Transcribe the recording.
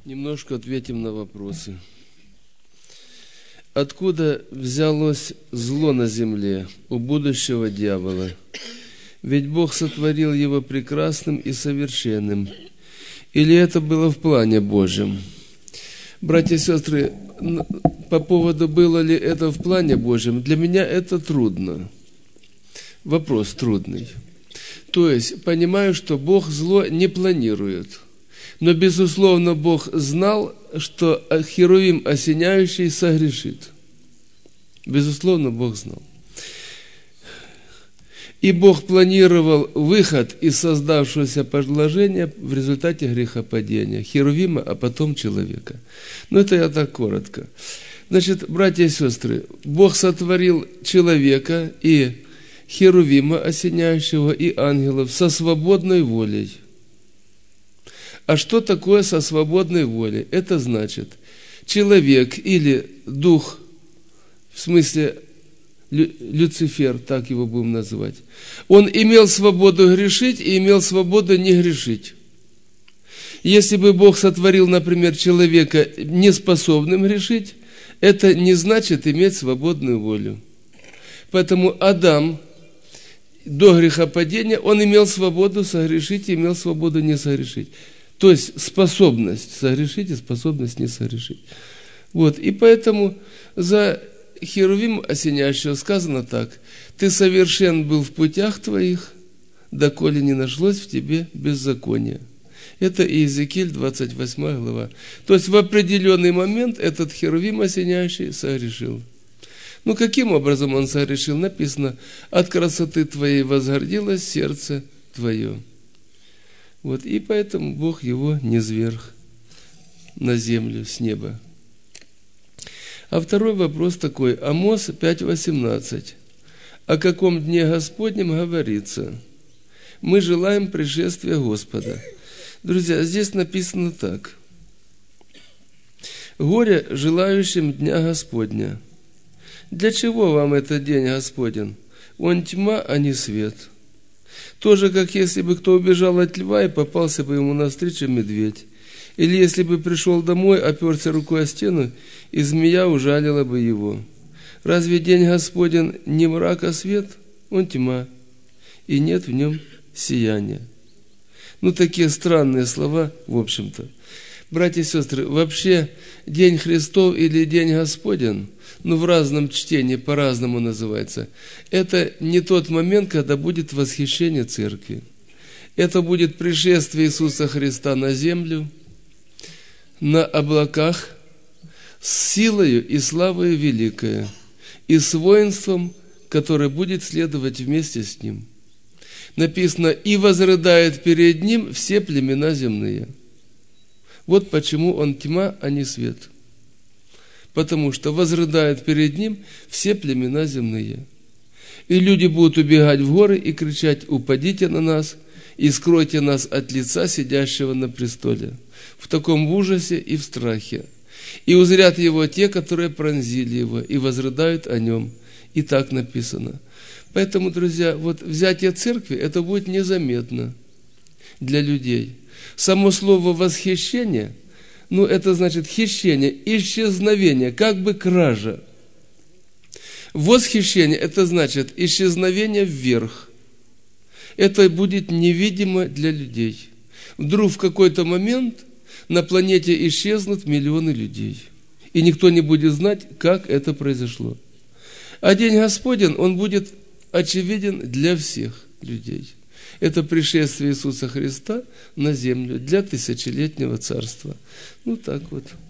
Немножко ответим на вопросы. Откуда взялось зло на земле у будущего дьявола? Ведь Бог сотворил его прекрасным и совершенным. Или это было в плане Божьем? Братья и сестры, по поводу, было ли это в плане Божьем, для меня это трудно. Вопрос трудный. То есть, понимаю, что Бог зло не планирует. Но, безусловно, Бог знал, что Херувим осеняющий согрешит. Безусловно, Бог знал. И Бог планировал выход из создавшегося положения в результате грехопадения Херувима, а потом человека. Но это я так коротко. Значит, братья и сестры, Бог сотворил человека и Херувима осеняющего и ангелов со свободной волей. А что такое со свободной волей? Это значит, человек или дух, в смысле Люцифер, так его будем называть, он имел свободу грешить и имел свободу не грешить. Если бы Бог сотворил, например, человека неспособным грешить, это не значит иметь свободную волю. Поэтому Адам до грехопадения, он имел свободу согрешить и имел свободу не согрешить. То есть способность согрешить и способность не согрешить. Вот. И поэтому за Херувим осеняющего сказано так: «Ты совершен был в путях твоих, доколе не нашлось в тебе беззакония». Это Иезекииль, 28 глава. То есть в определенный момент этот Херувим осеняющий согрешил. Ну, каким образом он согрешил? Написано: «От красоты твоей возгордилось сердце твое». Вот, и поэтому Бог его низвергл на землю с неба. А второй вопрос такой. Амос 5:18. О каком дне Господнем говорится? Мы желаем пришествия Господа. Друзья, здесь написано так. Горе желающим дня Господня. Для чего вам этот день Господень? Он тьма, а не свет. Тоже, как если бы кто убежал от льва и попался бы ему навстречу медведь. Или если бы пришел домой, оперся рукой о стену, и змея ужалила бы его. Разве день Господень не мрак, а свет? Он тьма, и нет в нем сияния. Ну, такие странные слова, в общем-то. Братья и сестры, вообще День Христов или День Господень, в разном чтении по-разному называется, это не тот момент, когда будет восхищение церкви. Это будет пришествие Иисуса Христа на землю, на облаках, с силою и славою великою, и с воинством, которое будет следовать вместе с Ним. Написано: «И возрыдают перед Ним все племена земные». Вот почему Он тьма, а не свет. Потому что возрыдают перед Ним все племена земные. И люди будут убегать в горы и кричать: «Упадите на нас и скройте нас от лица сидящего на престоле». В таком ужасе и в страхе. И узрят Его те, которые пронзили Его, и возрыдают о Нем. И так написано. Поэтому, друзья, вот взятие церкви, это будет незаметно для людей. Само слово «восхищение», это значит хищение, исчезновение, как бы кража. Восхищение – это значит исчезновение вверх. Это будет невидимо для людей. Вдруг в какой-то момент на планете исчезнут миллионы людей. И никто не будет знать, как это произошло. А День Господень, он будет очевиден для всех людей. Это пришествие Иисуса Христа на землю для тысячелетнего царства. Так вот.